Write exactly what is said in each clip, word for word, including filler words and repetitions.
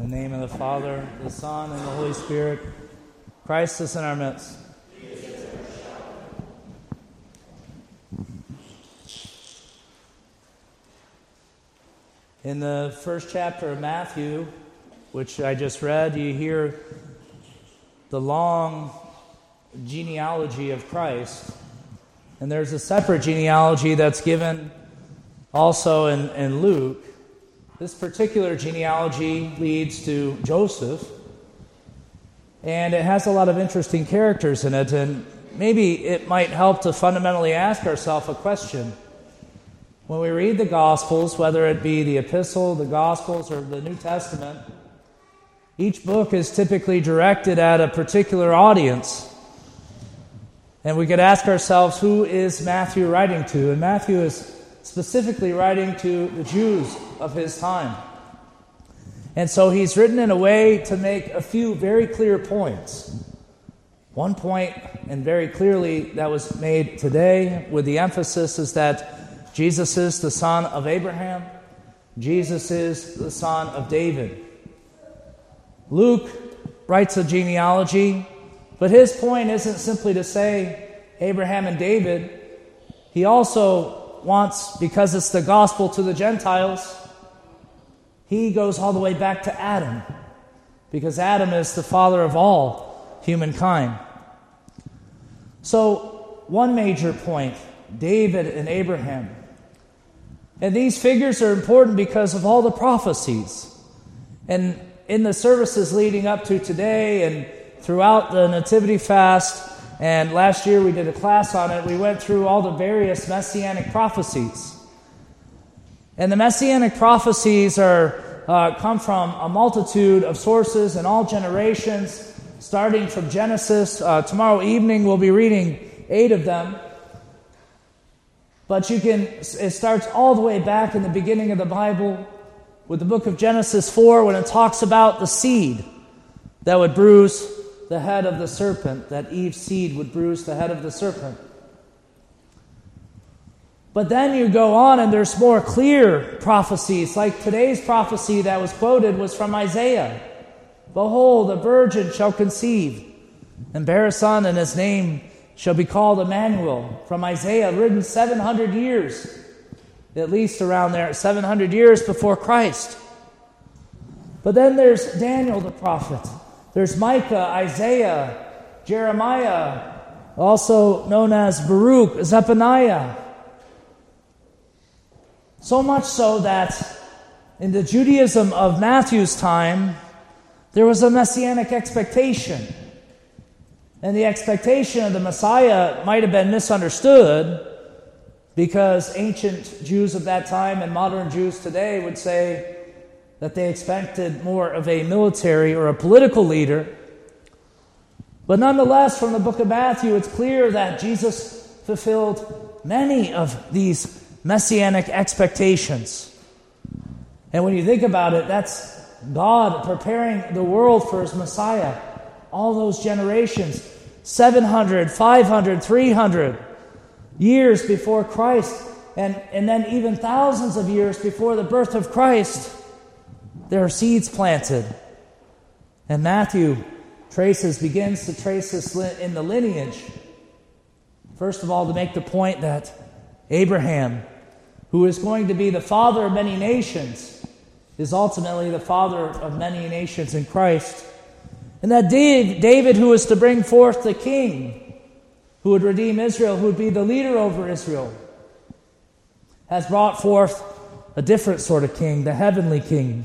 In the name of the Father, the Son, and the Holy Spirit, Christ is in our midst. In the first chapter of Matthew, which I just read, you hear the long genealogy of Christ. And there's a separate genealogy that's given also in, in Luke. This particular genealogy leads to Joseph, and it has a lot of interesting characters in it, and maybe it might help to fundamentally ask ourselves a question. When we read the Gospels, whether it be the Epistle, the Gospels, or the New Testament, each book is typically directed at a particular audience. And we could ask ourselves, who is Matthew writing to? And Matthew is specifically writing to the Jews of his time. And so he's written in a way to make a few very clear points. One point, and very clearly that was made today with the emphasis, is that Jesus is the son of Abraham. Jesus is the son of David. Luke writes a genealogy, but his point isn't simply to say Abraham and David. He also wants, because it's the gospel to the Gentiles, he goes all the way back to Adam, because Adam is the father of all humankind. So, one major point, David and Abraham. And these figures are important because of all the prophecies. And in the services leading up to today and throughout the Nativity Fast, and last year we did a class on it, we went through all the various messianic prophecies. And the messianic prophecies are uh, come from a multitude of sources in all generations, starting from Genesis. Uh, tomorrow evening we'll be reading eight of them. But you can, it starts all the way back in the beginning of the Bible with the book of Genesis four, when it talks about the seed that would bruise the head of the serpent, that Eve's seed would bruise the head of the serpent. But then you go on and there's more clear prophecies, like today's prophecy that was quoted was from Isaiah. Behold, a virgin shall conceive and bear a son, and his name shall be called Emmanuel. From Isaiah, written seven hundred years, at least around there, seven hundred years before Christ. But then there's Daniel the prophet. There's Micah, Isaiah, Jeremiah, also known as Baruch, Zephaniah. So much so that in the Judaism of Matthew's time, there was a messianic expectation. And the expectation of the Messiah might have been misunderstood, because ancient Jews of that time and modern Jews today would say that they expected more of a military or a political leader. But nonetheless, from the book of Matthew, it's clear that Jesus fulfilled many of these messianic expectations. And when you think about it, that's God preparing the world for his Messiah. All those generations, seven hundred, five hundred, three hundred years before Christ, and, and then even thousands of years before the birth of Christ, there are seeds planted. And Matthew traces, begins to trace this in the lineage. First of all, to make the point that Abraham, who is going to be the father of many nations, is ultimately the father of many nations in Christ. And that David, who is to bring forth the king, who would redeem Israel, who would be the leader over Israel, has brought forth a different sort of king, the heavenly king.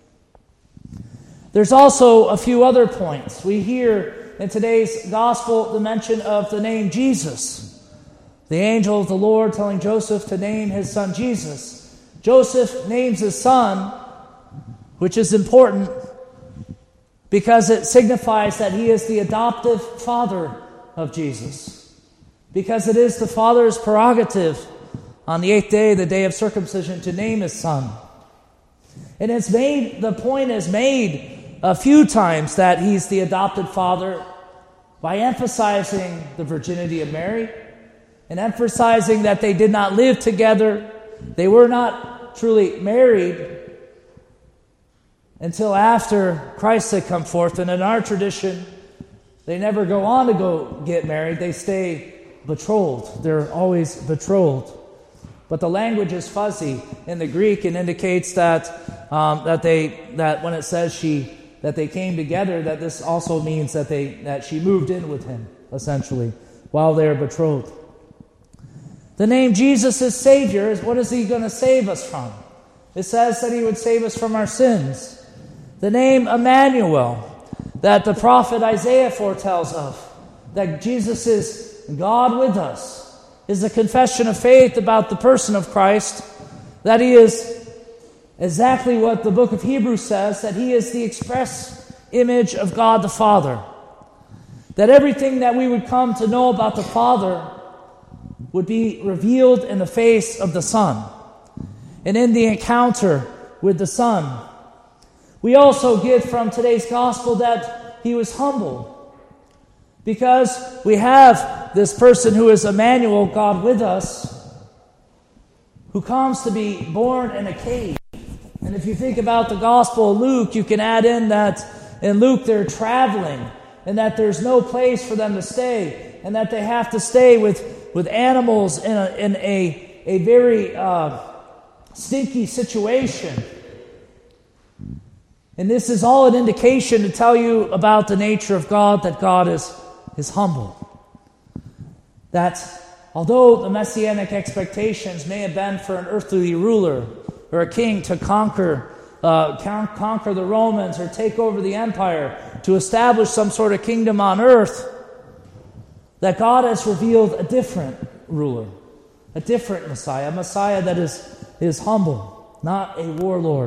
There's also a few other points. We hear in today's gospel the mention of the name Jesus. The angel of the Lord telling Joseph to name his son Jesus. Joseph names his son, which is important because it signifies that he is the adoptive father of Jesus. Because it is the father's prerogative on the eighth day, the day of circumcision, to name his son. And it's made, the point is made a few times that he's the adopted father by emphasizing the virginity of Mary and emphasizing that they did not live together. They were not truly married. until after Christ had come forth. And in our tradition, they never go on to go get married. They stay betrothed. They're always betrothed. But the language is fuzzy in the Greek and indicates that um, that they that when it says she that they came together, that this also means that they that she moved in with him, essentially, while they're betrothed. The name Jesus is Savior. Is what is he going to save us from? It says that he would save us from our sins. The name Emmanuel, that the prophet Isaiah foretells of, that Jesus is God with us, is a confession of faith about the person of Christ, that he is exactly what the book of Hebrews says, that he is the express image of God the Father, that everything that we would come to know about the Father would be revealed in the face of the Son and in the encounter with the Son. We also get from today's gospel that he was humble, because we have this person who is Emmanuel, God with us, who comes to be born in a cave. And if you think about the Gospel of Luke, you can add in that in Luke they're traveling, and that there's no place for them to stay, and that they have to stay with, with animals in a, in a, a very uh, stinky situation. And this is all an indication to tell you about the nature of God, that God is, is humble. That although the messianic expectations may have been for an earthly ruler or a king to conquer uh, con- conquer the Romans or take over the empire, to establish some sort of kingdom on earth, that God has revealed a different ruler, a different Messiah, a Messiah that is, is humble, not a warlord.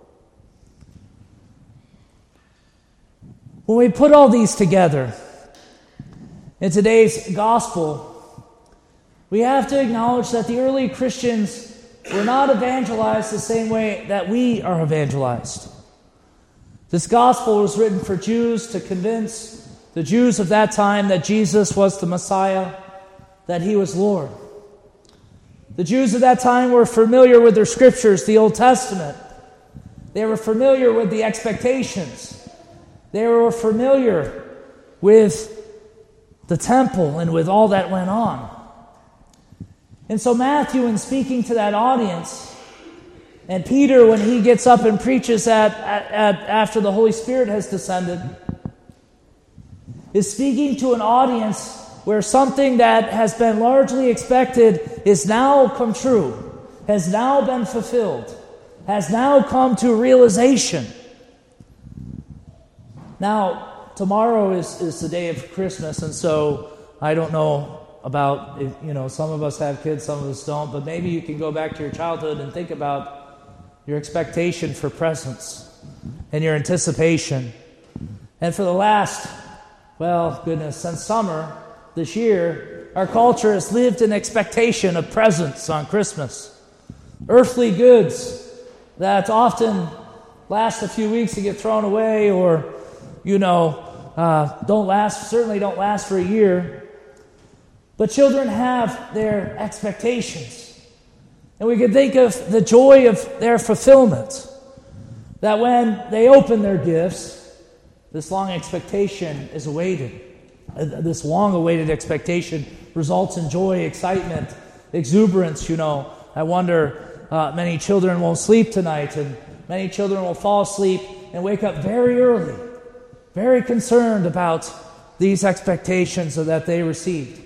When we put all these together in today's gospel, we have to acknowledge that the early Christians were not evangelized the same way that we are evangelized. This gospel was written for Jews to convince the Jews of that time that Jesus was the Messiah, that he was Lord. The Jews of that time were familiar with their scriptures, the Old Testament. They were familiar with the expectations. They were familiar with the temple and with all that went on. And so Matthew, in speaking to that audience, and Peter, when he gets up and preaches at, at, at, after the Holy Spirit has descended, is speaking to an audience where something that has been largely expected is now come true, has now been fulfilled, has now come to realization. Now, tomorrow is, is the day of Christmas, and so I don't know about, if, you know, some of us have kids, some of us don't, but maybe you can go back to your childhood and think about your expectation for presents and your anticipation. And for the last, well, goodness, since summer this year, our culture has lived in expectation of presents on Christmas. Earthly goods that often last a few weeks and get thrown away, or, you know, uh, don't last, certainly don't last for a year. But children have their expectations. And we can think of the joy of their fulfillment. That when they open their gifts, this long expectation is awaited. This long-awaited expectation results in joy, excitement, exuberance. You know, I wonder, uh, many children won't sleep tonight, and many children will fall asleep and wake up very early, very concerned about these expectations that they received.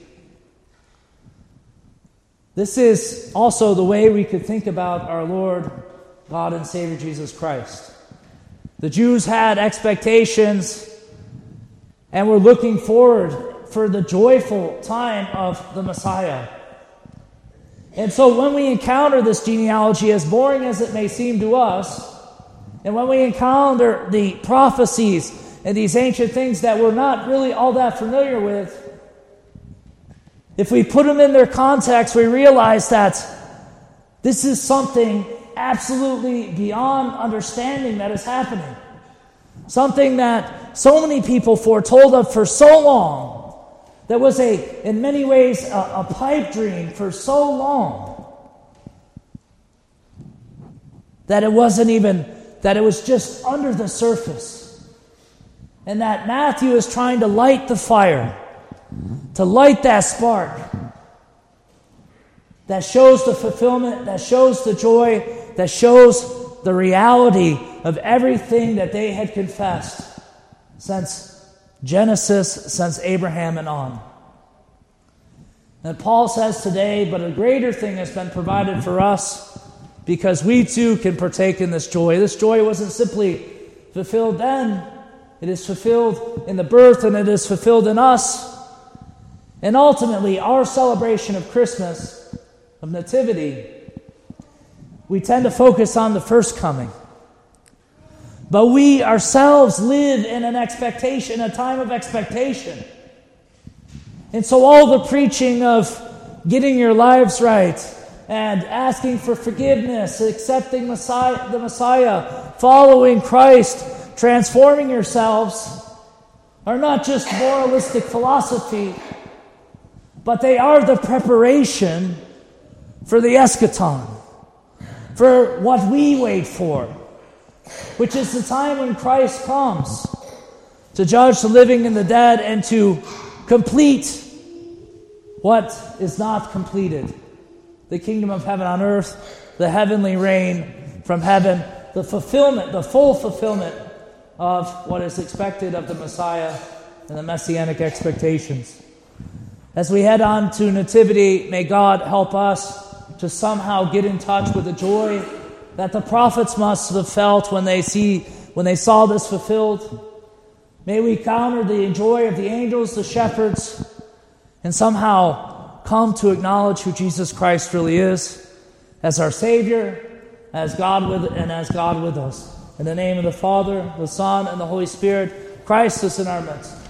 This is also the way we could think about our Lord, God and Savior Jesus Christ. The Jews had expectations and were looking forward for the joyful time of the Messiah. And so when we encounter this genealogy, as boring as it may seem to us, and when we encounter the prophecies and these ancient things that we're not really all that familiar with, if we put them in their context, we realize that this is something absolutely beyond understanding that is happening. Something that so many people foretold of for so long, that was a, in many ways, a, a pipe dream for so long, that it wasn't even that it was just under the surface. And that Matthew is trying to light the fire, to light that spark that shows the fulfillment, that shows the joy, that shows the reality of everything that they had confessed since Genesis, since Abraham and on. And Paul says today, but a greater thing has been provided for us because we too can partake in this joy. This joy wasn't simply fulfilled then. It is fulfilled in the birth and it is fulfilled in us. And ultimately, our celebration of Christmas, of Nativity, we tend to focus on the first coming. But we ourselves live in an expectation, a time of expectation. And so all the preaching of getting your lives right and asking for forgiveness, accepting Messiah, the Messiah, following Christ, transforming yourselves are not just moralistic philosophy, but they are the preparation for the eschaton, for what we wait for, which is the time when Christ comes to judge the living and the dead and to complete what is not completed. The kingdom of heaven on earth, the heavenly reign from heaven, the fulfillment, the full fulfillment of what is expected of the Messiah and the messianic expectations. As we head on to Nativity, may God help us to somehow get in touch with the joy that the prophets must have felt when they see when they saw this fulfilled. May we counter the joy of the angels, the shepherds, and somehow come to acknowledge who Jesus Christ really is as our Savior, as God with and as God with us. In the name of the Father, the Son, and the Holy Spirit, Christ is in our midst.